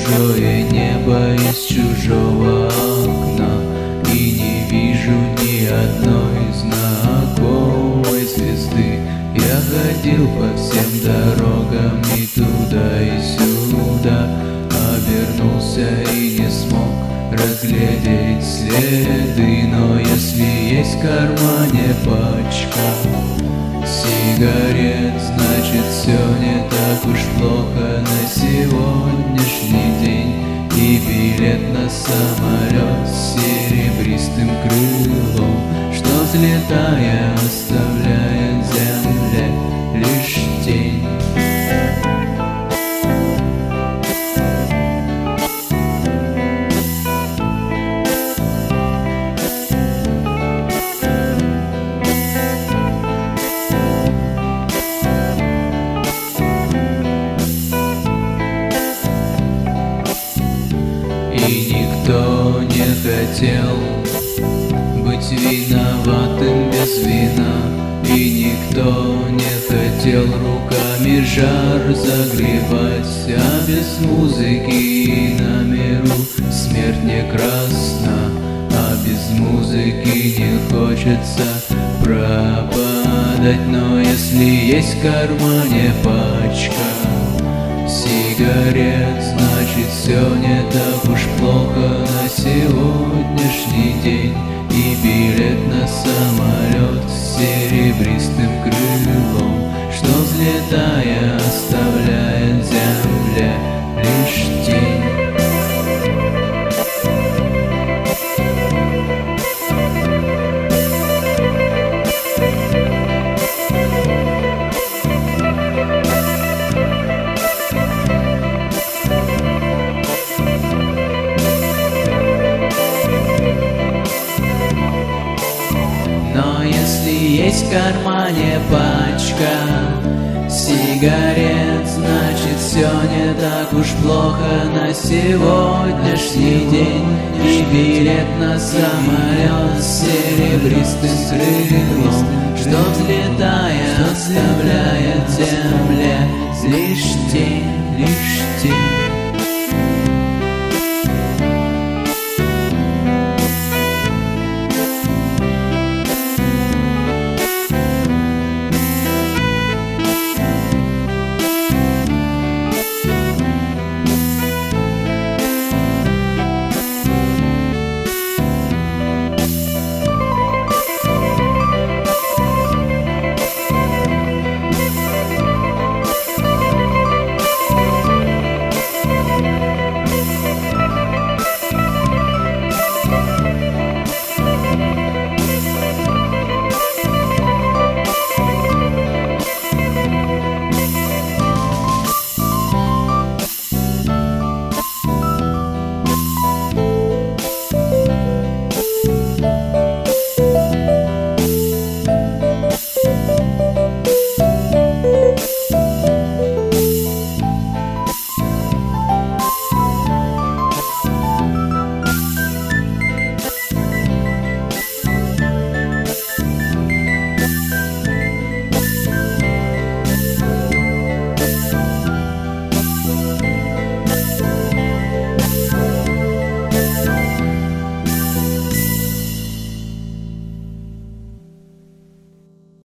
чужое небо из чужого окна, и не вижу ни одной знакомой звезды. Я ходил по всем дорогам и туда, и сюда, обернулся и не смог разглядеть следы. Но если есть в кармане пачка сигарет, значит все не так уж плохо на сегодняшний день. И билет на самолет с серебристым крылом, что, взлетая, оставляет земле лишь тень. И никто не хотел быть виноватым без вина, и никто не хотел руками жар загребать, а без музыки и на миру смерть не красна, а без музыки не хочется пропадать. Но если есть в кармане пачка сигарет, значит все не так уж плохо на сегодняшний день. И билет на самолет с серебристым крылом, что, взлетая, оставляет земле лишь тень. Но если есть в кармане пачка сигарет, значит все не так уж плохо на сегодняшний день. И билет на самолет с серебристым крылом, что, взлетая, оставляет земле лишь тень, лишь тень.